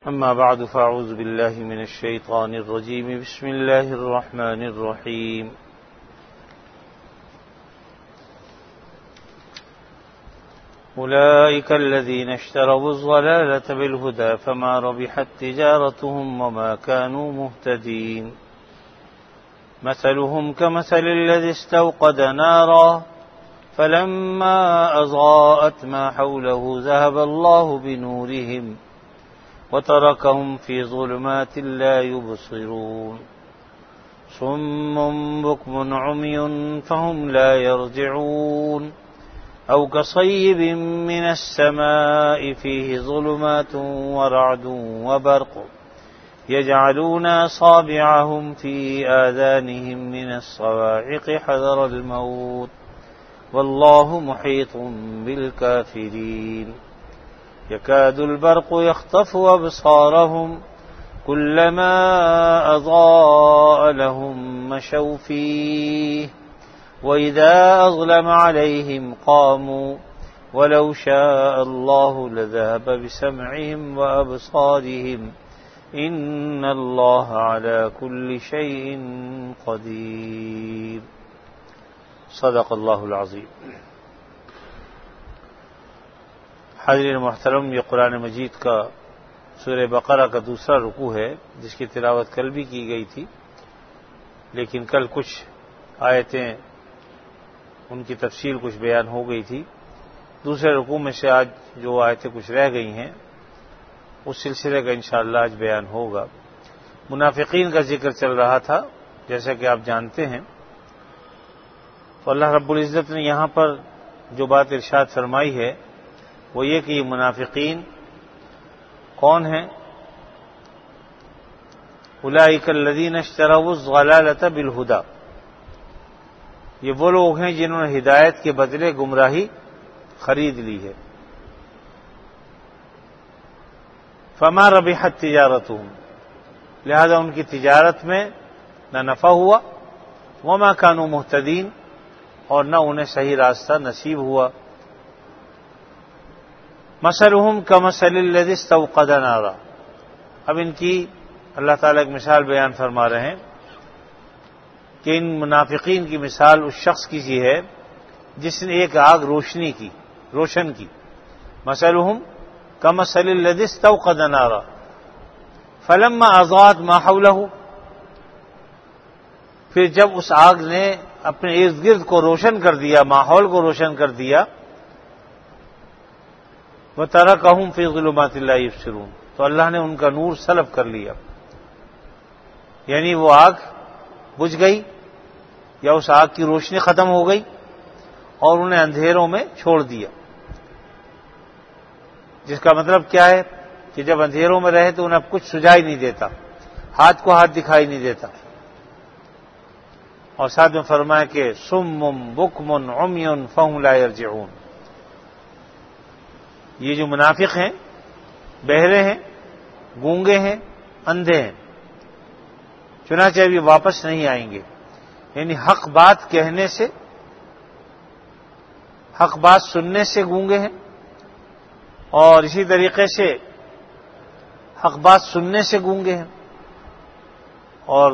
أما بعد فأعوذ بالله من الشيطان الرجيم بسم الله الرحمن الرحيم أولئك الذين اشتروا الضلالة بالهدى فما ربحت تجارتهم وما كانوا مهتدين مثلهم كمثل الذي استوقد نارا فلما أضاءت ما حوله ذهب الله بنورهم وتركهم في ظلمات لا يبصرون صم بكم عمي فهم لا يرجعون أو كصيب من السماء فيه ظلمات ورعد وبرق يجعلون أصابعهم في آذانهم من الصواعق حذر الموت والله محيط بالكافرين يكاد البرق يخطف أبصارهم كلما أضاء لهم مشوا فيه وإذا أظلم عليهم قاموا ولو شاء الله لذهب بسمعهم وأبصارهم إن الله على كل شيء قدير صدق اللہ العظیم. حاضرین محترم، یہ قرآن مجید کا سورہ بقرہ کا دوسرا رکوع ہے جس کی تلاوت کل بھی کی گئی تھی، لیکن کل کچھ آیتیں ان کی تفصیل کچھ بیان ہو گئی تھی. دوسرے رکوع میں سے آج جو آیتیں کچھ رہ گئی ہیں اس سلسلے کا انشاءاللہ آج بیان ہوگا. منافقین کا ذکر چل رہا تھا جیسا کہ آپ جانتے ہیں. تو اللہ رب العزت نے یہاں پر جو بات ارشاد فرمائی ہے وہ یہ کہ یہ منافقین کون ہیں؟ اولئک الذین اشتروا الضلالۃ بالہدی، یہ وہ لوگ ہیں جنہوں نے ہدایت کے بدلے گمراہی خرید لی ہے. فما ربحت تجارتهم، لہذا ان کی تجارت میں نہ نفع ہوا، وما كانوا مہتدین، اور نہ انہیں صحیح راستہ نصیب ہوا. مثلهم كمثل الذي استوقد نارا، اب ان کی اللہ تعالیٰ ایک مثال بیان فرما رہے ہیں کہ ان منافقین کی مثال اس شخص کی سی ہے جس نے ایک آگ روشن کی. مثلهم كمثل الذي استوقد نارا فلما اضاءت ما حوله، پھر جب اس آگ نے اپنے ارد گرد کو روشن کر دیا، ماحول کو روشن کر دیا، وَتَرَكَهُمْ فِي ظُلُمَاتِ لَا يُبْصِرُونَ، تو اللہ نے ان کا نور سلب کر لیا، یعنی وہ آگ بجھ گئی یا اس آگ کی روشنی ختم ہو گئی اور انہیں اندھیروں میں چھوڑ دیا. جس کا مطلب کیا ہے کہ جب اندھیروں میں رہے تو انہیں اب کچھ سجائی نہیں دیتا، ہاتھ کو ہاتھ دکھائی نہیں دیتا. اور ساتھ میں فرمایا کہ صم بکم عمی فہم لا یرجعون، یہ جو منافق ہیں بہرے ہیں، گونگے ہیں، اندھے ہیں، چنانچہ ابھی واپس نہیں آئیں گے. یعنی حق بات کہنے سے، حق بات سننے سے گونگے ہیں، اور اسی طریقے سے حق بات سننے سے گونگے ہیں. اور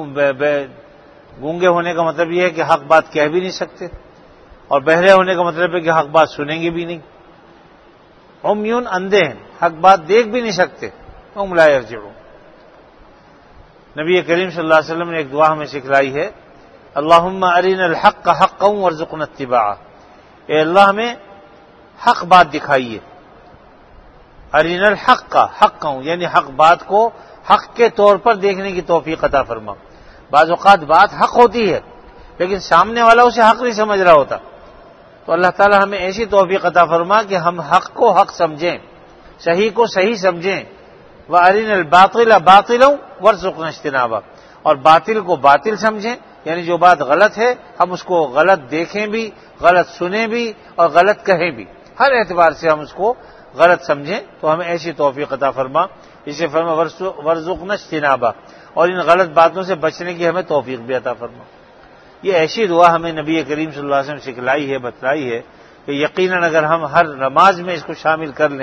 گونگے ہونے کا مطلب یہ ہے کہ حق بات کہہ بھی نہیں سکتے، اور بہرے ہونے کا مطلب ہے کہ حق بات سنیں گے بھی نہیں. عمیون، اندھے ہیں، حق بات دیکھ بھی نہیں سکتے. ہم لا یرجعون. نبی کریم صلی اللہ علیہ وسلم نے ایک دعا ہمیں سکھلائی ہے، اللہم ارنا الحق حقا وارزقنا اتباعہ، اے اللہ ہمیں حق بات دکھائیے. ارنا الحق حقا، یعنی حق بات کو حق کے طور پر دیکھنے کی توفیق عطا فرما. بعض اوقات بات حق ہوتی ہے لیکن سامنے والا اسے حق نہیں سمجھ رہا ہوتا، تو اللہ تعالیٰ ہمیں ایسی توفیق عطا فرما کہ ہم حق کو حق سمجھیں، صحیح کو صحیح سمجھیں. وَأَرِنَا الْبَاطِلَ بَاطِلًا وَارْزُقْنَا اجْتِنَابَهُ، اور باطل کو باطل سمجھیں، یعنی جو بات غلط ہے ہم اس کو غلط دیکھیں بھی، غلط سنیں بھی اور غلط کہیں بھی. ہر اعتبار سے ہم اس کو غلط سمجھیں تو ہمیں ایسی توفیق عطا فرما. اسے فرما وَارْزُقْنَا اجْتِنَابَهُ، اور ان غلط باتوں سے بچنے کی ہمیں توفیق بھی عطا فرما. یہ ایسی دعا ہمیں نبی کریم صلی اللہ علیہ وسلم سکھلائی ہے، بتلائی ہے کہ یقیناً اگر ہم ہر نماز میں اس کو شامل کر لیں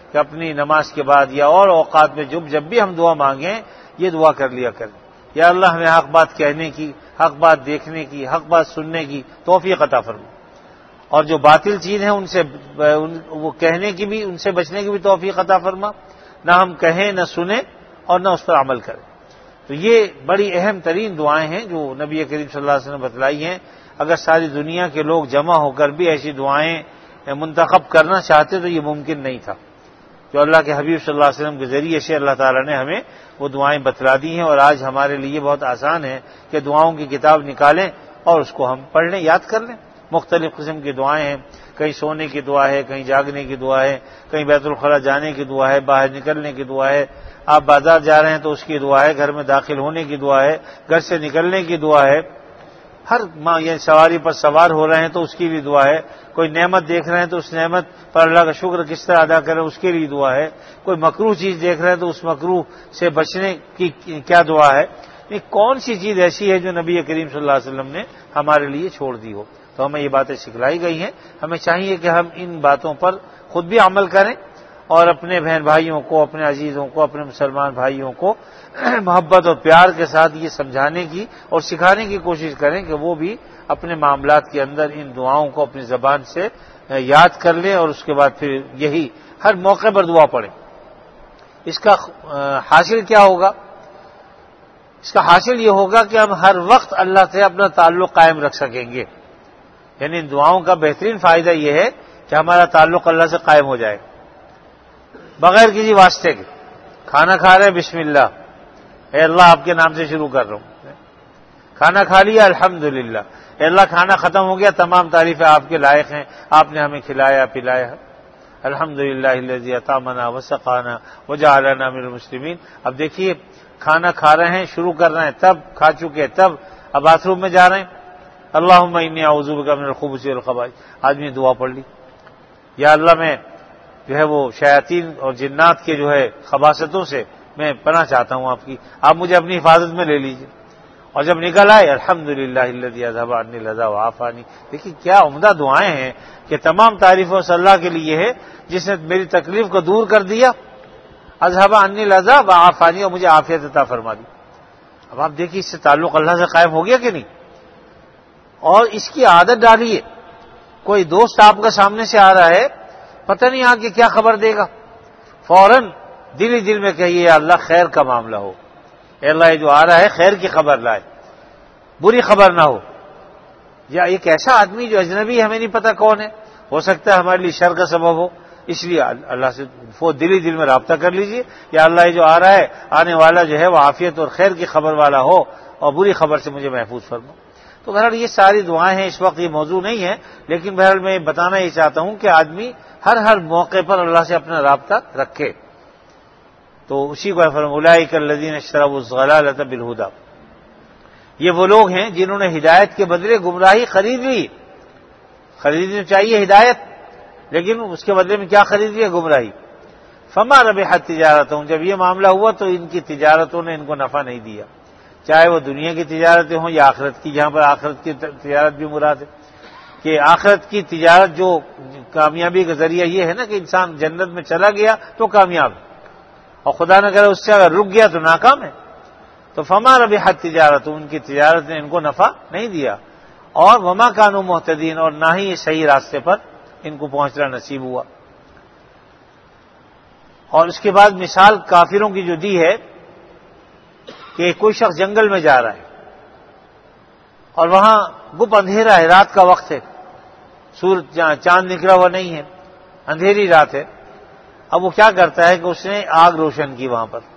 کہ اپنی نماز کے بعد یا اور اوقات میں جب بھی ہم دعا مانگیں یہ دعا کر لیا کریں، یا اللہ ہمیں حق بات کہنے کی، حق بات دیکھنے کی، حق بات سننے کی توفیق عطا فرما، اور جو باطل چیز ہیں ان سے وہ کہنے کی بھی، ان سے بچنے کی بھی توفیق عطا فرما، نہ ہم کہیں نہ سنیں اور نہ اس پر عمل کریں۔ تو یہ بڑی اہم ترین دعائیں ہیں جو نبی کریم صلی اللہ علیہ وسلم نے بتلائی ہیں۔ اگر ساری دنیا کے لوگ جمع ہو کر بھی ایسی دعائیں منتخب کرنا چاہتے تو یہ ممکن نہیں تھا، جو اللہ کے حبیب صلی اللہ علیہ وسلم کے ذریعے سے اللہ تعالیٰ نے ہمیں وہ دعائیں بتلا دی ہیں، اور آج ہمارے لیے بہت آسان ہے کہ دعاؤں کی کتاب نکالیں اور اس کو ہم پڑھ لیں، یاد کر لیں۔ مختلف قسم کی دعائیں ہیں، کہیں سونے کی دعا ہے، کہیں جاگنے کی دعا ہے، کہیں بیت الخلاء جانے کی دعا ہے، باہر نکلنے کی دعا ہے، آپ بازار جا رہے ہیں تو اس کی دعا ہے، گھر میں داخل ہونے کی دعا ہے، گھر سے نکلنے کی دعا ہے، ہر یہ سواری پر سوار ہو رہے ہیں تو اس کی بھی دعا ہے، کوئی نعمت دیکھ رہے ہیں تو اس نعمت پر اللہ کا شکر کس طرح ادا کریں اس کے لیے دعا ہے، کوئی مکروہ چیز دیکھ رہے ہیں تو اس مکروہ سے بچنے کی کیا دعا ہے۔ یہ کون سی چیز ایسی ہے جو نبی کریم صلی اللہ علیہ وسلم نے ہمارے لیے چھوڑ دی ہو؟ تو ہمیں یہ باتیں سکھلائی گئی ہیں، ہمیں چاہیے کہ ہم ان باتوں پر خود بھی عمل کریں اور اپنے بہن بھائیوں کو، اپنے عزیزوں کو، اپنے مسلمان بھائیوں کو محبت اور پیار کے ساتھ یہ سمجھانے کی اور سکھانے کی کوشش کریں کہ وہ بھی اپنے معاملات کے اندر ان دعاؤں کو اپنی زبان سے یاد کر لیں اور اس کے بعد پھر یہی ہر موقع پر دعا پڑھیں۔ اس کا حاصل کیا ہوگا؟ اس کا حاصل یہ ہوگا کہ ہم ہر وقت اللہ سے اپنا تعلق قائم رکھ سکیں گے، یعنی ان دعاؤں کا بہترین فائدہ یہ ہے کہ ہمارا تعلق اللہ سے قائم ہو جائے بغیر کسی واسطے کے۔ کھانا کھا رہے ہیں، بسم اللہ، اے اللہ آپ کے نام سے شروع کر رہا ہوں۔ کھانا کھا لیا، الحمدللہ، اے اللہ کھانا ختم ہو گیا، تمام تعریفیں آپ کے لائق ہیں، آپ نے ہمیں کھلایا پلایا، الحمدللہ الذی اطعمنا وسقانا وجعلنا من المسلمین۔ اب دیکھیے کھانا کھا رہے ہیں، شروع کر رہے ہیں، تب کھا چکے، تب اب باتھ روم میں جا رہے ہیں، اللہم انی اعوذ بک من الخبث والخبائث، آدمی نے دعا پڑھ لی، یا اللہ میں جو ہے وہ شیاطین اور جنات کے جو ہے خباثتوں سے میں پناہ چاہتا ہوں آپ کی، آپ مجھے اپنی حفاظت میں لے لیجیے، اور جب نکل آئے الحمدللہ الذی اذھب عنی الاذی وعافانی۔ دیکھیے کیا عمدہ دعائیں ہیں کہ تمام تعریفوں سے اللہ کے لیے ہے جس نے میری تکلیف کو دور کر دیا، اذھب عنی الاذی وعافانی، اور مجھے عافیت عطا فرما دی۔ اب آپ دیکھیے اس سے تعلق اللہ سے قائم ہو گیا کہ نہیں؟ اور اس کی عادت ڈالیے، کوئی دوست آپ کا سامنے سے آ رہا ہے، پتہ نہیں آ کے کیا خبر دے گا، فوراً دل ہی دل میں کہیے یا اللہ خیر کا معاملہ ہو، اے اللہ یہ جو آ رہا ہے خیر کی خبر لائے، بری خبر نہ ہو۔ یا ایک ایسا آدمی جو اجنبی ہمیں نہیں پتا کون ہے، ہو سکتا ہے ہمارے لیے شر کا سبب ہو، اس لیے اللہ سے دل ہی دل میں رابطہ کر لیجئے، یا اللہ یہ جو آ رہا ہے آنے والا جو ہے وہ عافیت اور خیر کی خبر والا ہو اور بری خبر سے مجھے محفوظ فرما۔ تو بہرحال یہ ساری دعائیں ہیں، اس وقت یہ موضوع نہیں ہے، لیکن بہرحال میں بتانا یہ چاہتا ہوں کہ آدمی ہر موقع پر اللہ سے اپنا رابطہ رکھے۔ تو اسی کو فرمایا اولئک الذین اشتروا الضلالۃ بالہدی، یہ وہ لوگ ہیں جنہوں نے ہدایت کے بدلے گمراہی خرید لی۔ خریدنی چاہیے ہدایت، لیکن اس کے بدلے میں کیا خرید لیا؟ گمراہی۔ فما ربحت تجارتہم، جب یہ معاملہ ہوا تو ان کی تجارتوں نے ان کو نفع نہیں دیا، چاہے وہ دنیا کی تجارتیں ہوں یا آخرت کی، جہاں پر آخرت کی تجارت بھی مراد ہے کہ آخرت کی تجارت جو کامیابی کا ذریعہ یہ ہے نا کہ انسان جنت میں چلا گیا تو کامیاب ہے، اور خدا نہ کرے اس سے اگر رک گیا تو ناکام ہے۔ تو فما ربحت تجارت، ان کی تجارت نے ان کو نفع نہیں دیا، اور وما کانوا مہتدین، اور نہ ہی صحیح راستے پر ان کو پہنچنا نصیب ہوا۔ اور اس کے بعد مثال کافروں کی جو دی ہے کہ کوئی شخص جنگل میں جا رہا ہے اور وہاں گپ اندھیرا ہے، رات کا وقت ہے، سورج چاند نکلا ہوا نہیں ہے، اندھیری رات ہے، اب وہ کیا کرتا ہے کہ اس نے آگ روشن کی وہاں پر،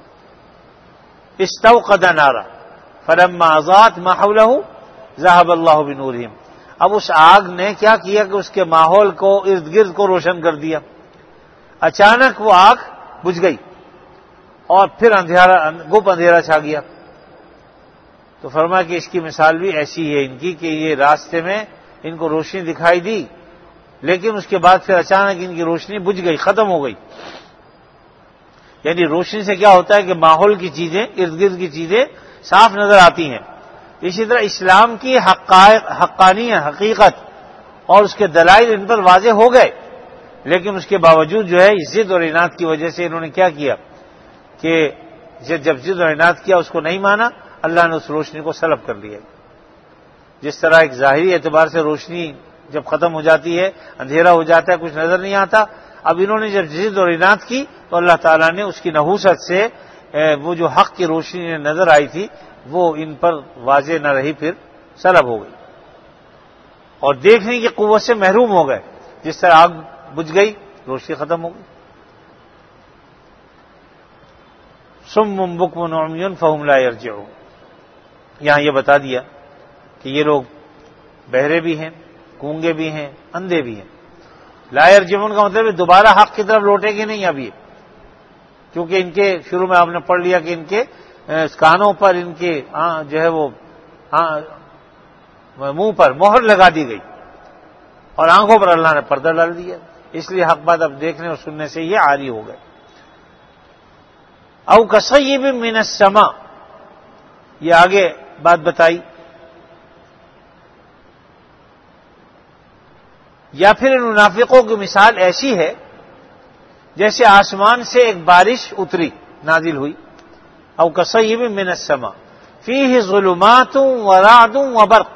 استوقد نارا فلما اضاءت ما حولہ ذهب اللہ بنورہم، اب اس آگ نے کیا کیا کہ اس کے ماحول کو ارد گرد کو روشن کر دیا، اچانک وہ آگ بجھ گئی اور پھر گپ اندھیرا چھا گیا۔ تو فرمایا کہ اس کی مثال بھی ایسی ہے ان کی کہ یہ راستے میں ان کو روشنی دکھائی دی، لیکن اس کے بعد پھر اچانک ان کی روشنی بجھ گئی، ختم ہو گئی۔ یعنی روشنی سے کیا ہوتا ہے کہ ماحول کی چیزیں، ارد گرد کی چیزیں صاف نظر آتی ہیں۔ اسی طرح اسلام کی حقانیت، حقیقت اور اس کے دلائل ان پر واضح ہو گئے، لیکن اس کے باوجود جو ہے ضد اور عناد کی وجہ سے انہوں نے کیا کیا کہ جب ضد اور عناد کیا اس کو نہیں مانا، اللہ نے اس روشنی کو سلب کر لیا۔ جس طرح ایک ظاہری اعتبار سے روشنی جب ختم ہو جاتی ہے، اندھیرا ہو جاتا ہے، کچھ نظر نہیں آتا، اب انہوں نے جب ضد اور عناد کی تو اللہ تعالیٰ نے اس کی نحوست سے وہ جو حق کی روشنی نظر آئی تھی وہ ان پر واضح نہ رہی، پھر سلب ہو گئی اور دیکھنے کی قوت سے محروم ہو گئے۔ جس طرح آگ بجھ گئی، روشنی ختم ہو گئی۔ صم بکم عمی فہم لا یرجعون، یہاں یہ بتا دیا کہ یہ لوگ بہرے بھی ہیں، گونگے بھی ہیں، اندھے بھی ہیں۔ لا یرجعون کا مطلب ہے دوبارہ حق کی طرف لوٹیں گے نہیں اب یہ، کیونکہ ان کے شروع میں آپ نے پڑھ لیا کہ ان کے کانوں پر، ان کے جو ہے وہ منہ پر مہر لگا دی گئی اور آنکھوں پر اللہ نے پردہ ڈال دیا، اس لیے حق بات اب دیکھنے اور سننے سے یہ عاری ہو گئے۔ او کصیب من السماء، یہ آگے بات بتائی، یا پھر ان منافقوں کی مثال ایسی ہے جیسے آسمان سے ایک بارش اتری، نازل ہوئی، او کصیب من السماء فیہ ظلمات ورعد وبرق،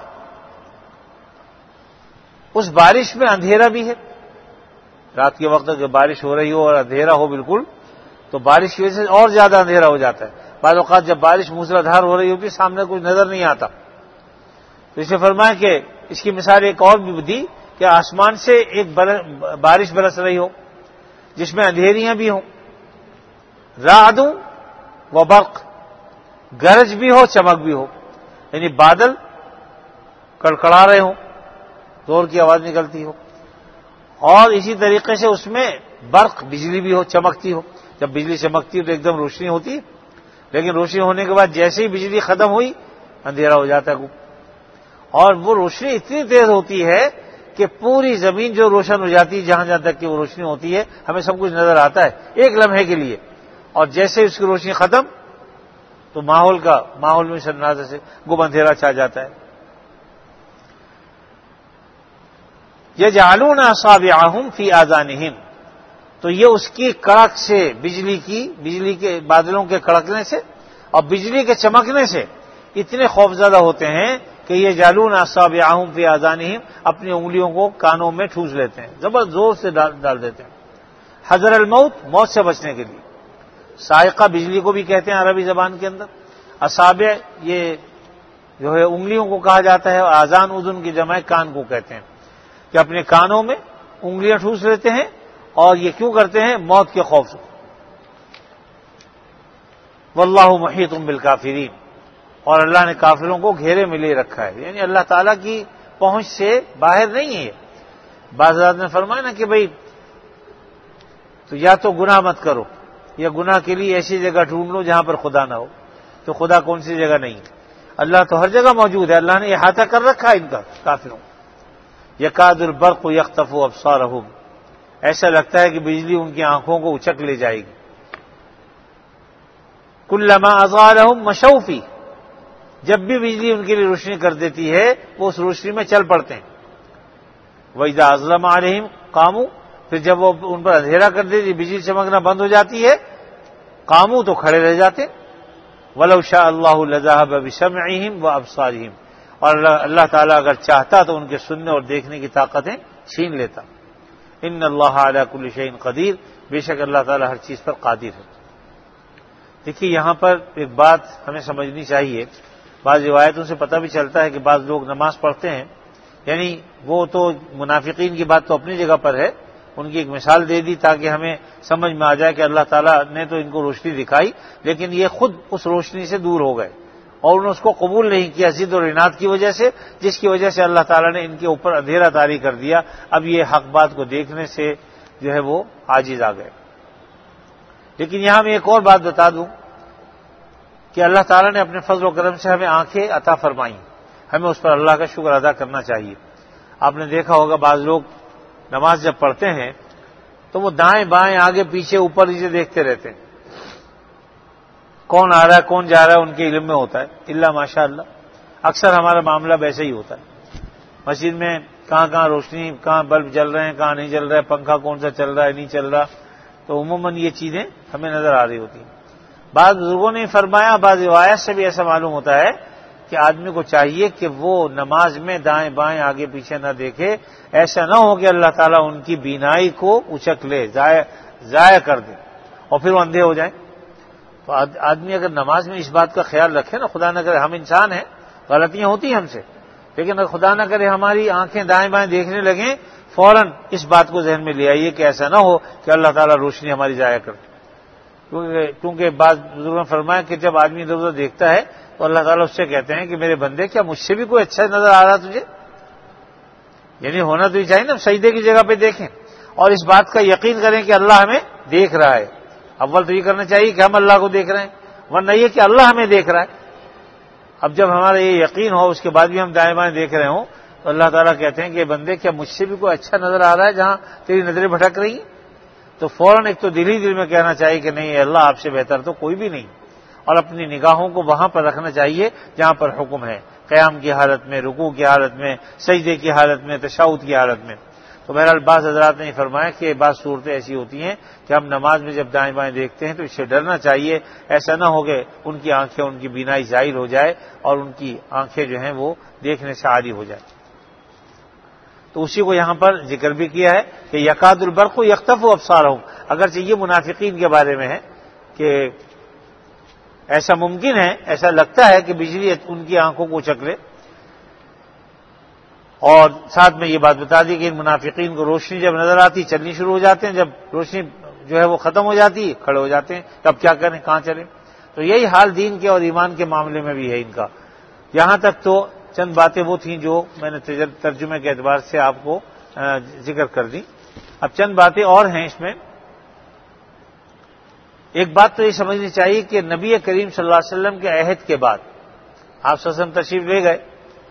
اس بارش میں اندھیرا بھی ہے، رات کے وقت اگر بارش ہو رہی ہو اور اندھیرا ہو بالکل تو بارش کی وجہ سے اور زیادہ اندھیرا ہو جاتا ہے۔ بعض اوقات جب بارش موسلادھار ہو رہی ہوتی ہے سامنے کچھ نظر نہیں آتا، تو اسے فرمایا کہ اس کی مثال ایک اور بھی دی کہ آسمان سے ایک بارش برس رہی ہو جس میں اندھیریاں بھی ہوں، رعد و برق، گرج بھی ہو چمک بھی ہو، یعنی بادل کڑکڑا رہے ہوں، زور کی آواز نکلتی ہو، اور اسی طریقے سے اس میں برق، بجلی بھی ہو، چمکتی ہو۔ جب بجلی چمکتی ہے تو ایک دم روشنی ہوتی ہے، لیکن روشنی ہونے کے بعد جیسے ہی بجلی ختم ہوئی اندھیرا ہو جاتا ہے، اور وہ روشنی اتنی تیز ہوتی ہے کہ پوری زمین جو روشن ہو جاتی ہے، جہاں جہاں تک کہ وہ روشنی ہوتی ہے ہمیں سب کچھ نظر آتا ہے ایک لمحے کے لیے، اور جیسے اس کی روشنی ختم تو ماحول میں سناٹے سے گم اندھیرا چھا جاتا ہے۔ یجعلون اصابعهم فی آذانہم، تو یہ اس کی کڑک سے، بجلی کے بادلوں کے کڑکنے سے اور بجلی کے چمکنے سے اتنے خوفزدہ ہوتے ہیں کہ یہ یجعلون اصابعهم فی آذانہم، اپنی انگلیوں کو کانوں میں ٹھوس لیتے ہیں، زور سے ڈال دیتے ہیں، حذر الموت، موت سے بچنے کے لیے۔ صاعقہ بجلی کو بھی کہتے ہیں عربی زبان کے اندر، اصابع یہ جو ہے انگلیوں کو کہا جاتا ہے، اور آذان اذن کی جمع کان کو کہتے ہیں، کہ اپنے کانوں میں انگلیاں ٹھوس لیتے ہیں، اور یہ کیوں کرتے ہیں؟ موت کے خوف سے۔ واللہ محیط بالکافرین، اور اللہ نے کافروں کو گھیرے میں لے رکھا ہے، یعنی اللہ تعالیٰ کی پہنچ سے باہر نہیں ہے۔ بعض حضرات نے فرمایا نا کہ بھئی تو یا تو گناہ مت کرو، یا گناہ کے لیے ایسی جگہ ڈھونڈ لو جہاں پر خدا نہ ہو، تو خدا کون سی جگہ نہیں ہے؟ اللہ تو ہر جگہ موجود ہے، اللہ نے احاطہ کر رکھا ہے ان کا کافروں۔ یکاد البرق یخطف ابصارہم، ایسا لگتا ہے کہ بجلی ان کی آنکھوں کو اچک لے جائے گی۔ کلما اضاء لهم مشوا فیہ، جب بھی بجلی ان کے لیے روشنی کر دیتی ہے وہ اس روشنی میں چل پڑتے ہیں۔ وَإِذَا أَظْلَمَ عَلَيْهِمْ قَامُوا، پھر جب وہ ان پر اندھیرا کر دیتی، بجلی چمکنا بند ہو جاتی ہے، قاموا تو کھڑے رہ جاتے۔ وَلَوْ شَاءَ اللَّهُ لَذَهَبَ بِسَمْعِهِمْ وَأَبْصَارِهِمْ، اور اللہ تعالیٰ اگر چاہتا تو ان کے سننے اور دیکھنے کی طاقتیں چھین لیتا۔ ان اللہ علی کل شیء قدیر، بے شک اللہ تعالیٰ ہر چیز پر قادر ہے۔ دیکھیے یہاں پر ایک بات ہمیں سمجھنی چاہیے، بعض روایتوں سے پتہ بھی چلتا ہے کہ بعض لوگ نماز پڑھتے ہیں، یعنی وہ تو منافقین کی بات تو اپنی جگہ پر ہے، ان کی ایک مثال دے دی تاکہ ہمیں سمجھ میں آ جائے کہ اللہ تعالیٰ نے تو ان کو روشنی دکھائی، لیکن یہ خود اس روشنی سے دور ہو گئے اور انہوں نے اس کو قبول نہیں کیا ضد اور عناد کی وجہ سے، جس کی وجہ سے اللہ تعالیٰ نے ان کے اوپر اندھیرا طاری کر دیا۔ اب یہ حق بات کو دیکھنے سے جو ہے وہ عاجز آ گئے۔ لیکن یہاں میں ایک اور بات بتا دوں کہ اللہ تعالیٰ نے اپنے فضل و کرم سے ہمیں آنکھیں عطا فرمائیں، ہمیں اس پر اللہ کا شکر ادا کرنا چاہیے۔ آپ نے دیکھا ہوگا بعض لوگ نماز جب پڑھتے ہیں تو وہ دائیں بائیں آگے پیچھے اوپر نیچے دیکھتے رہتے ہیں، کون آ رہا ہے کون جا رہا ہے ان کے علم میں ہوتا ہے، الا ماشاء اللہ۔ اکثر ہمارا معاملہ ویسے ہی ہوتا ہے، مسجد میں کہاں کہاں روشنی، کہاں بلب جل رہے ہیں، کہاں نہیں جل رہا ہے، پنکھا کون سا چل رہا ہے نہیں چل رہا، تو عموماً یہ چیزیں ہمیں نظر آ رہی ہوتی ہیں۔ بعض بزرگوں نے فرمایا، بعض روایت سے بھی ایسا معلوم ہوتا ہے کہ آدمی کو چاہیے کہ وہ نماز میں دائیں بائیں آگے پیچھے نہ دیکھے، ایسا نہ ہو کہ اللہ تعالیٰ ان کی بینائی کو اچک لے، ضائع کر دے اور پھر وہ اندھے ہو جائیں۔ تو آدمی اگر نماز میں اس بات کا خیال رکھے نا، خدا نہ کرے، ہم انسان ہیں، غلطیاں ہوتی ہیں ہم سے، لیکن اگر خدا نہ کرے ہماری آنکھیں دائیں بائیں دیکھنے لگیں، فوراً اس بات کو ذہن میں لے آئیے کہ ایسا نہ ہو کہ اللہ تعالیٰ روشنی ہماری ضائع کر دے۔ کیونکہ بعض بزرگوں نے فرمایا کہ جب آدمی ادھر ادھر دیکھتا ہے تو اللہ تعالیٰ اس سے کہتے ہیں کہ میرے بندے کیا مجھ سے بھی کوئی اچھا نظر آ رہا تجھے؟ یعنی ہونا تو یہ چاہیے نا سجدے کی جگہ پہ دیکھیں اور اس بات کا یقین کریں کہ اللہ ہمیں دیکھ رہا ہے۔ اول تو یہ کرنا چاہیے کہ ہم اللہ کو دیکھ رہے ہیں، ورنہ یہ کہ اللہ ہمیں دیکھ رہا ہے۔ اب جب ہمارا یہ یقین ہو، اس کے بعد بھی ہم دائیں بائیں دیکھ رہے ہوں، تو اللہ تعالیٰ کہتے ہیں کہ بندے کیا مجھ سے بھی کوئی اچھا نظر آ رہا ہے جہاں تیری نظریں بھٹک رہی ہیں؟ تو فوراً ایک تو دل ہی دل میں کہنا چاہیے کہ نہیں اللہ آپ سے بہتر تو کوئی بھی نہیں، اور اپنی نگاہوں کو وہاں پر رکھنا چاہیے جہاں پر حکم ہے، قیام کی حالت میں، رکوع کی حالت میں، سجدے کی حالت میں، تشہد کی حالت میں۔ تو بہرحال بعض حضرات نے فرمایا کہ بعض صورتیں ایسی ہوتی ہیں کہ ہم نماز میں جب دائیں بائیں دیکھتے ہیں تو اس سے ڈرنا چاہیے، ایسا نہ ہو کہ ان کی آنکھیں، ان کی بینائی زائل ہو جائے اور ان کی آنکھیں جو ہیں وہ دیکھنے سے عاری ہو جائے۔ تو اسی کو یہاں پر ذکر بھی کیا ہے کہ یکاد البرق یخطف ابصارہم، اگرچہ یہ منافقین کے بارے میں ہے کہ ایسا ممکن ہے، ایسا لگتا ہے کہ بجلی ان کی آنکھوں کو اچک لے، اور ساتھ میں یہ بات بتا دی کہ ان منافقین کو روشنی جب نظر آتی چلنی شروع ہو جاتے ہیں، جب روشنی جو ہے وہ ختم ہو جاتی ہے کھڑے ہو جاتے ہیں، اب کیا کریں، کہاں چلیں؟ تو یہی حال دین کے اور ایمان کے معاملے میں بھی ہے ان کا۔ یہاں تک تو چند باتیں وہ تھیں جو میں نے ترجمے کے اعتبار سے آپ کو ذکر کر دی۔ اب چند باتیں اور ہیں اس میں۔ ایک بات تو یہ سمجھنی چاہیے کہ نبی کریم صلی اللہ علیہ وسلم کے عہد کے بعد، آپ صلی اللہ علیہ وسلم تشریف لے گئے،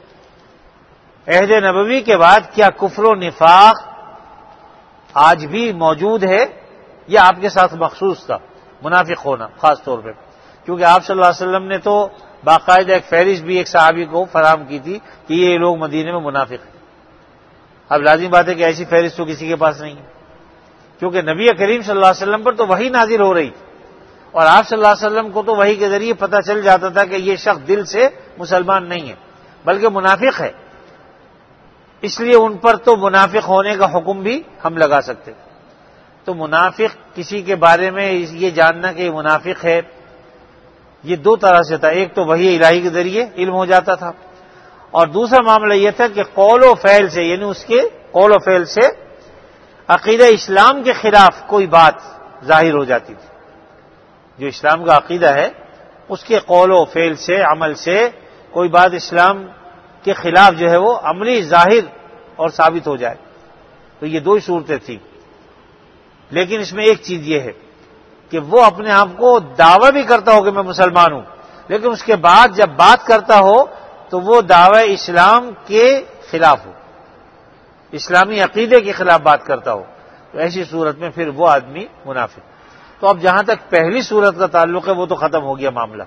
عہد نبوی کے بعد کیا کفر و نفاق آج بھی موجود ہے یا آپ کے ساتھ مخصوص تھا منافق ہونا خاص طور پہ؟ کیونکہ آپ صلی اللہ علیہ وسلم نے تو باقاعدہ ایک فہرست بھی ایک صحابی کو فراہم کی تھی کہ یہ لوگ مدینے میں منافق ہیں۔ اب لازمی بات ہے کہ ایسی فہرست تو کسی کے پاس نہیں ہے، کیونکہ نبی کریم صلی اللہ علیہ وسلم پر تو وحی نازل ہو رہی تھی، اور آپ صلی اللہ علیہ وسلم کو تو وحی کے ذریعے پتہ چل جاتا تھا کہ یہ شخص دل سے مسلمان نہیں ہے بلکہ منافق ہے، اس لیے ان پر تو منافق ہونے کا حکم بھی ہم لگا سکتے۔ تو منافق کسی کے بارے میں یہ جاننا کہ یہ منافق ہے، یہ دو طرح سے تھا، ایک تو وحی الہی کے ذریعے علم ہو جاتا تھا، اور دوسرا معاملہ یہ تھا کہ قول و فعل سے، یعنی اس کے قول و فعل سے عقیدہ اسلام کے خلاف کوئی بات ظاہر ہو جاتی تھی۔ جو اسلام کا عقیدہ ہے اس کے قول و فعل سے، عمل سے کوئی بات اسلام کے خلاف جو ہے وہ عملی ظاہر اور ثابت ہو جائے، تو یہ دو ہی صورتیں تھیں۔ لیکن اس میں ایک چیز یہ ہے کہ وہ اپنے آپ کو دعویٰ بھی کرتا ہو کہ میں مسلمان ہوں، لیکن اس کے بعد جب بات کرتا ہو تو وہ دعوی اسلام کے خلاف ہو، اسلامی عقیدے کے خلاف بات کرتا ہو، تو ایسی صورت میں پھر وہ آدمی منافق۔ تو اب جہاں تک پہلی صورت کا تعلق ہے وہ تو ختم ہو گیا معاملہ،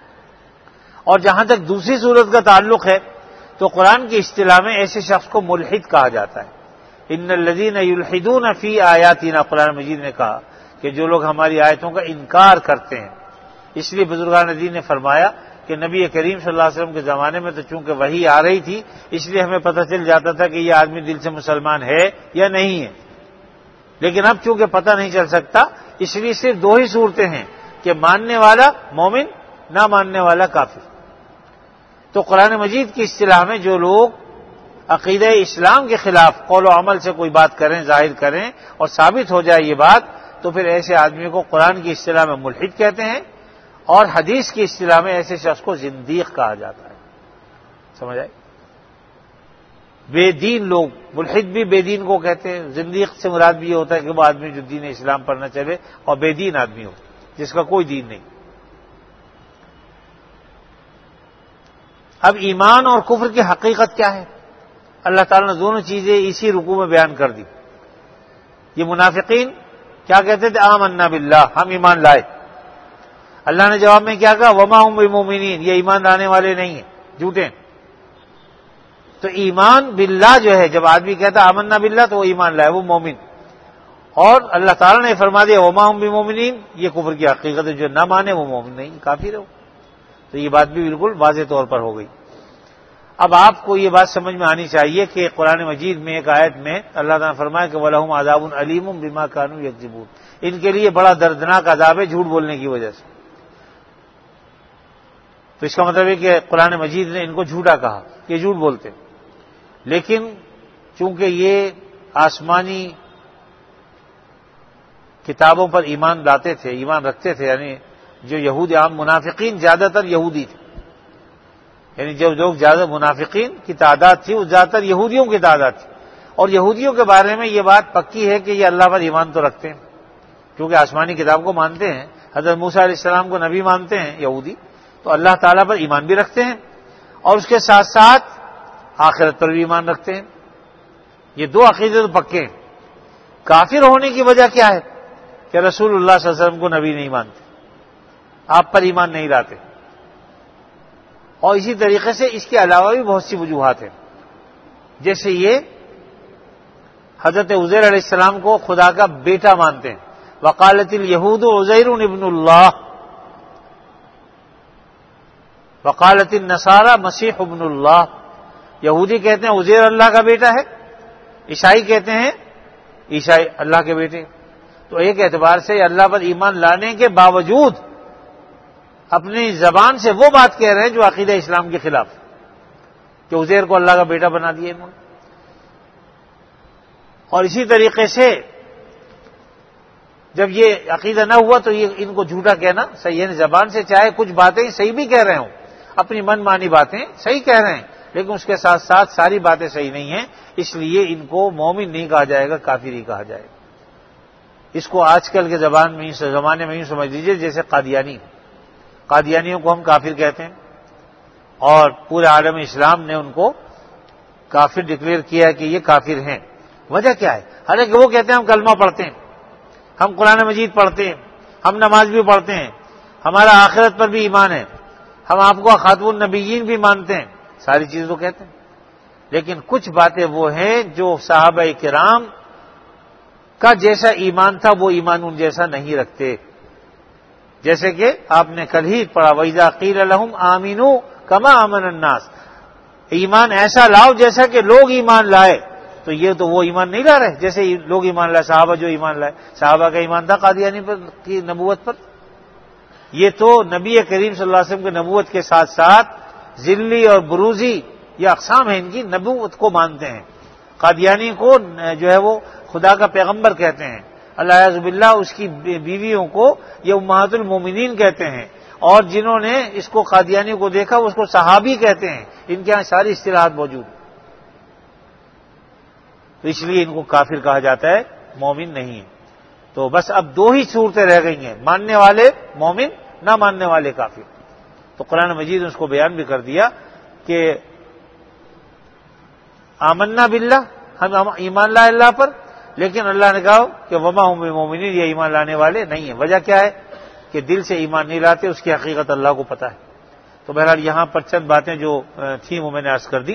اور جہاں تک دوسری صورت کا تعلق ہے تو قرآن کی اصطلاح میں ایسے شخص کو ملحد کہا جاتا ہے۔ ان الذین یلحدون فی آیاتنا، قرآن مجید نے کہا کہ جو لوگ ہماری آیتوں کا انکار کرتے ہیں۔ اس لیے بزرگان دین نے فرمایا کہ نبی کریم صلی اللہ علیہ وسلم کے زمانے میں تو چونکہ وحی آ رہی تھی اس لیے ہمیں پتہ چل جاتا تھا کہ یہ آدمی دل سے مسلمان ہے یا نہیں ہے، لیکن اب چونکہ پتہ نہیں چل سکتا اس لیے صرف دو ہی صورتیں ہیں کہ ماننے والا مومن، نہ ماننے والا کافر۔ تو قرآن مجید کی اصطلاح میں جو لوگ عقیدہ اسلام کے خلاف قول و عمل سے کوئی بات کریں، ظاہر کریں اور ثابت ہو جائے یہ بات، تو پھر ایسے آدمی کو قرآن کی اصطلاح میں ملحد کہتے ہیں، اور حدیث کی اصطلاح میں ایسے شخص کو زندیق کہا جاتا ہے۔ سمجھ آئی؟ بے دین لوگ، ملحد بھی بے دین کو کہتے ہیں، زندیق سے مراد بھی یہ ہوتا ہے کہ وہ آدمی جو دین اسلام پر نہ چلے اور بے دین آدمی ہو جس کا کوئی دین نہیں۔ اب ایمان اور کفر کی حقیقت کیا ہے؟ اللہ تعالیٰ نے دونوں چیزیں اسی رکوع میں بیان کر دی۔ یہ منافقین کیا کہتے تھے؟ آمنا باللہ، ہم ایمان لائے۔ اللہ نے جواب میں کیا کہا؟ وما ہم بمؤمنین، یہ ایمان لانے والے نہیں ہیں، جھوٹے ہیں۔ تو ایمان باللہ جو ہے، جب آدمی کہتا آمنا باللہ تو وہ ایمان لائے، وہ مومن. اور اللہ تعالیٰ نے فرما دیا وما ہم بمومنین، یہ کفر کی حقیقت ہے، جو نہ مانے وہ مومن نہیں، کافر ہے. تو یہ بات بھی بالکل واضح طور پر ہو گئی. اب آپ کو یہ بات سمجھ میں آنی چاہیے کہ قرآن مجید میں ایک آیت میں اللہ تعالیٰ نے فرمایا کہ وَلَهُمْ عَذَابٌ عَلِيمٌ بِمَا كَانُوا يَكْذِبُونَ، ان کے لیے بڑا دردناک عذاب ہے جھوٹ بولنے کی وجہ سے. تو اس کا مطلب ہے کہ قرآن مجید نے ان کو جھوٹا کہا کہ جھوٹ بولتے. لیکن چونکہ یہ آسمانی کتابوں پر ایمان لاتے تھے، ایمان رکھتے تھے، یعنی جو یہود عام منافقین زیادہ تر یہودی تھے، یعنی جو لوگ زیادہ منافقین کی تعداد تھی وہ زیادہ تر یہودیوں کی تعداد تھی. اور یہودیوں کے بارے میں یہ بات پکی ہے کہ یہ اللہ پر ایمان تو رکھتے ہیں، کیونکہ آسمانی کتاب کو مانتے ہیں، حضرت موسیٰ علیہ السلام کو نبی مانتے ہیں یہودی، تو اللہ تعالیٰ پر ایمان بھی رکھتے ہیں اور اس کے ساتھ ساتھ آخرت پر بھی ایمان رکھتے ہیں. یہ دو عقیدے تو پکے ہیں. کافر ہونے کی وجہ کیا ہے کہ رسول اللہ صلی اللہ علیہ وسلم کو نبی نہیں مانتے، آپ پر ایمان نہیں لاتے. اور اسی طریقے سے اس کے علاوہ بھی بہت سی وجوہات ہیں، جیسے یہ حضرت عزیر علیہ السلام کو خدا کا بیٹا مانتے ہیں. وقالت الیہود عزیر ابن اللہ، وقالت النصارى مسیح ابن اللہ. یہودی کہتے ہیں عزیر اللہ کا بیٹا ہے، عیسائی کہتے ہیں عیسائی اللہ کے بیٹے. تو ایک اعتبار سے اللہ پر ایمان لانے کے باوجود اپنی زبان سے وہ بات کہہ رہے ہیں جو عقیدہ اسلام کے خلاف، کہ عزیر کو اللہ کا بیٹا بنا دیا انہوں نے. اور اسی طریقے سے جب یہ عقیدہ نہ ہوا تو یہ ان کو جھوٹا کہنا صحیح ہے. زبان سے چاہے کچھ باتیں صحیح بھی کہہ رہے ہوں، اپنی من مانی باتیں صحیح کہہ رہے ہیں، لیکن اس کے ساتھ ساتھ ساری باتیں صحیح نہیں ہیں، اس لیے ان کو مومن نہیں کہا جائے گا، کافر ہی کہا جائے گا. اس کو آج کل کے زمانے میں یوں سمجھ لیجیے جیسے قادیانیوں کو ہم کافر کہتے ہیں، اور پورے عالم اسلام نے ان کو کافر ڈکلیئر کیا ہے کہ یہ کافر ہیں. وجہ کیا ہے؟ حالانکہ وہ کہتے ہیں ہم کلمہ پڑھتے ہیں، ہم قرآن مجید پڑھتے ہیں، ہم نماز بھی پڑھتے ہیں، ہمارا آخرت پر بھی ایمان ہے، ہم آپ کو خاتم النبیین بھی مانتے ہیں، ساری چیزیں تو کہتے ہیں. لیکن کچھ باتیں وہ ہیں جو صحابہ کرام کا جیسا ایمان تھا وہ ایمان ان جیسا نہیں رکھتے. جیسے کہ آپ نے کل ہی پڑھا وَإِذَا قِيلَ لَهُمْ آمِنُوا كَمَا آمَنَ النَّاسُ، ایمان ایسا لاؤ جیسا کہ لوگ ایمان لائے. تو یہ تو وہ ایمان نہیں لا رہے جیسے لوگ ایمان لائے، صحابہ جو ایمان لائے. صحابہ کا ایمان تھا قادیانی پر کی نبوت پر. یہ تو نبی کریم صلی اللہ علیہ وسلم کی نبوت کے ساتھ ساتھ ذلی اور بروزی یہ اقسام ہیں ان کی، نبوت کو مانتے ہیں. قادیانی کو جو ہے وہ خدا کا پیغمبر کہتے ہیں، اللہ عز باللہ اس کی بیویوں کو یہ امہات المومنین کہتے ہیں، اور جنہوں نے اس کو قادیانی کو دیکھا اس کو صحابی کہتے ہیں. ان کے یہاں ساری اصطلاحات موجود ہیں. تو اس لیے ان کو کافر کہا جاتا ہے، مومن نہیں ہے. تو بس اب دو ہی صورتیں رہ گئی ہیں، ماننے والے مومن، نہ ماننے والے کافر. تو قرآن مجید نے اس کو بیان بھی کر دیا کہ آمنا باللہ، ہم ایمان لائے اللہ پر، لیکن اللہ نے کہا کہ وما ہم بمومنین، یہ ایمان لانے والے نہیں ہیں. وجہ کیا ہے کہ دل سے ایمان نہیں لاتے، اس کی حقیقت اللہ کو پتہ ہے. تو بہرحال یہاں پر چند باتیں جو تھیں وہ میں نے عرض کر دی.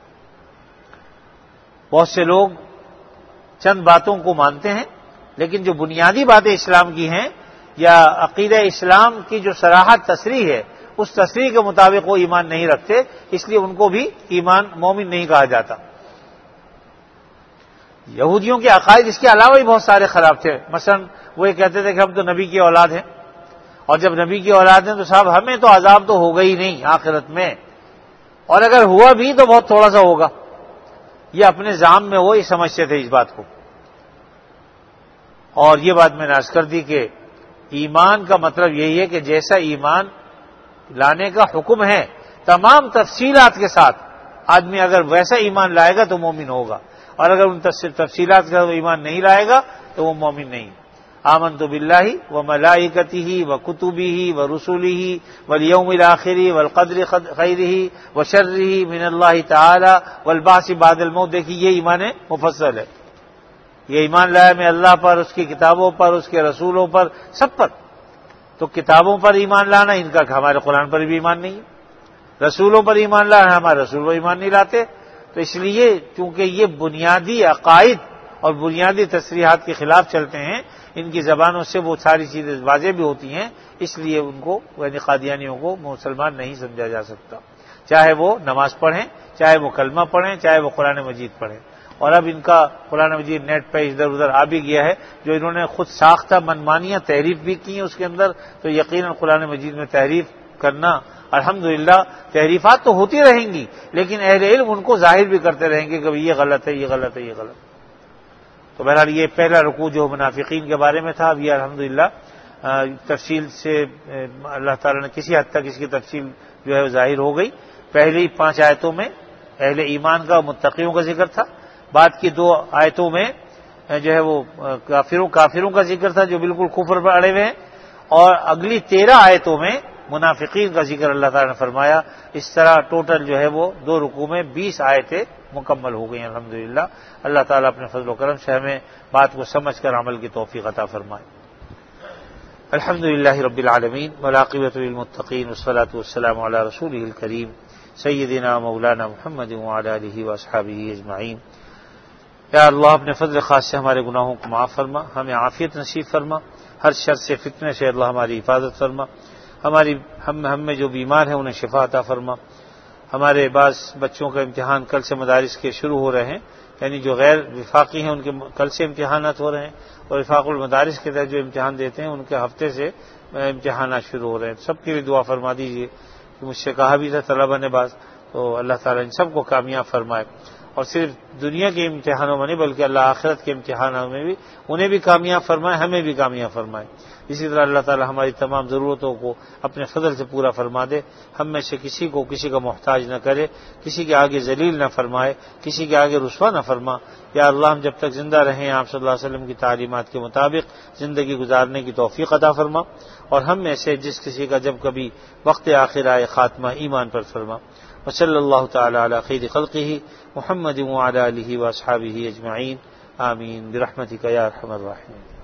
بہت سے لوگ چند باتوں کو مانتے ہیں، لیکن جو بنیادی باتیں اسلام کی ہیں یا عقیدہ اسلام کی جو صراحت تصریح ہے اس تصریح کے مطابق وہ ایمان نہیں رکھتے، اس لیے ان کو بھی ایمان مومن نہیں کہا جاتا. یہودیوں کے عقائد اس کے علاوہ بھی بہت سارے خراب تھے. مثلا وہ یہ کہتے تھے کہ ہم تو نبی کی اولاد ہیں، اور جب نبی کی اولاد ہیں تو صاحب ہمیں تو عذاب تو ہوگا ہی نہیں آخرت میں، اور اگر ہوا بھی تو بہت تھوڑا سا ہوگا. یہ اپنے زعم میں وہ ہی سمجھتے تھے اس بات کو. اور یہ بات میں نے عرض کر دی کہ ایمان کا مطلب یہی ہے کہ جیسا ایمان لانے کا حکم ہے تمام تفصیلات کے ساتھ آدمی اگر ویسا ایمان لائے گا تو مومن ہوگا، اور اگر ان تفصیلات کا ایمان نہیں لائے گا تو وہ مومن نہیں. آمنت باللہ وملائکتہ وکتبہ ورسلہ والیوم الآخر والقدر خیرہ وشرہ من اللہ تعالی والبعث بعد الموت. دیکھیے یہ ایمان مفصل ہے. یہ ایمان لایا میں اللہ پر، اس کی کتابوں پر، اس کے رسولوں پر، سب پر. تو کتابوں پر ایمان لانا ان کا ہمارے قرآن پر بھی ایمان نہیں ہے، رسولوں پر ایمان لانا ہمارے رسول پر ایمان نہیں لاتے، تو اس لیے چونکہ یہ بنیادی عقائد اور بنیادی تصریحات کے خلاف چلتے ہیں، ان کی زبانوں سے وہ ساری چیزیں واضح بھی ہوتی ہیں، اس لیے ان کو یعنی قادیانیوں کو مسلمان نہیں سمجھا جا سکتا، چاہے وہ نماز پڑھیں، چاہے وہ کلمہ پڑھیں، چاہے وہ قرآن مجید پڑھیں۔ اور اب ان کا قرآن مجید نیٹ پہ ادھر ادھر آ بھی گیا ہے، جو انہوں نے خود ساختہ منمانیاں تحریف بھی کی ہیں اس کے اندر، تو یقیناً قرآن مجید میں تحریف کرنا، الحمدللہ تحریفات تو ہوتی رہیں گی، لیکن اہل علم ان کو ظاہر بھی کرتے رہیں گے کہ یہ غلط ہے، یہ غلط ہے، یہ غلط ہے۔ تو بہرحال یہ پہلا رکوع جو منافقین کے بارے میں تھا، اب یہ الحمدللہ تفصیل سے اللہ تعالیٰ نے کسی حد تک اس کی تفصیل جو ہے ظاہر ہو گئی۔ پہلی 5 آیتوں میں اہل ایمان کا متقیوں کا ذکر تھا، بعد کی 2 آیتوں میں جو ہے وہ کافروں کا ذکر تھا جو بالکل کفر پر اڑے ہوئے ہیں، اور اگلی 13 آیتوں میں منافقین کا ذکر اللہ تعالیٰ نے فرمایا۔ اس طرح ٹوٹل جو ہے وہ 2 رکوع میں 20 آیتیں مکمل ہو گئی الحمدللہ۔ اللہ تعالیٰ اپنے فضل و کرم سے ہمیں بات کو سمجھ کر عمل کی توفیق عطا فرمائے۔ الحمدللہ رب العالمین والعاقبۃ للمتقین والصلاۃ والسلام علی رسولہ الکریم سیدنا مولانا محمد وعلی آلہ واصحابہ اجمعین۔ یا اللہ اپنے فضل خاص سے ہمارے گناہوں کو معاف فرما، ہمیں عافیت نصیب فرما، ہر شر سے فتنے سے اللہ ہماری حفاظت فرما، ہم میں جو بیمار ہیں انہیں شفا عطا فرما۔ ہمارے بعض بچوں کا امتحان کل سے مدارس کے شروع ہو رہے ہیں، یعنی جو غیر وفاقی ہیں ان کے کل سے امتحانات ہو رہے ہیں، اور وفاق المدارس کے تحت جو امتحان دیتے ہیں ان کے ہفتے سے امتحانات شروع ہو رہے ہیں۔ سب کے لیے دعا فرما دیجیے کہ مجھ سے کہا بھی تھا طلبہ نے بعض، تو اللہ تعالیٰ ان سب کو کامیاب فرمائے، اور صرف دنیا کے امتحانوں میں نہیں بلکہ اللہ آخرت کے امتحانوں میں بھی انہیں بھی کامیاب فرمائے، ہمیں بھی کامیاب فرمائے۔ اسی طرح اللہ تعالیٰ ہماری تمام ضرورتوں کو اپنے فضل سے پورا فرما دے، ہم میں سے کسی کو کسی کا محتاج نہ کرے، کسی کے آگے ذلیل نہ فرمائے، کسی کے آگے رسوا نہ فرما۔ یا اللہ ہم جب تک زندہ رہیں آپ صلی اللہ علیہ وسلم کی تعلیمات کے مطابق زندگی گزارنے کی توفیق عطا فرما، اور ہم میں سے جس کسی کا جب کبھی وقت آخر آئے خاتمہ ایمان پر فرما۔ وصلی اللہ تعالی علی خیر خلقہ محمد وعلی آلہ واصحابہ اجمعین، آمین برحمتک یا ارحم الراحمین۔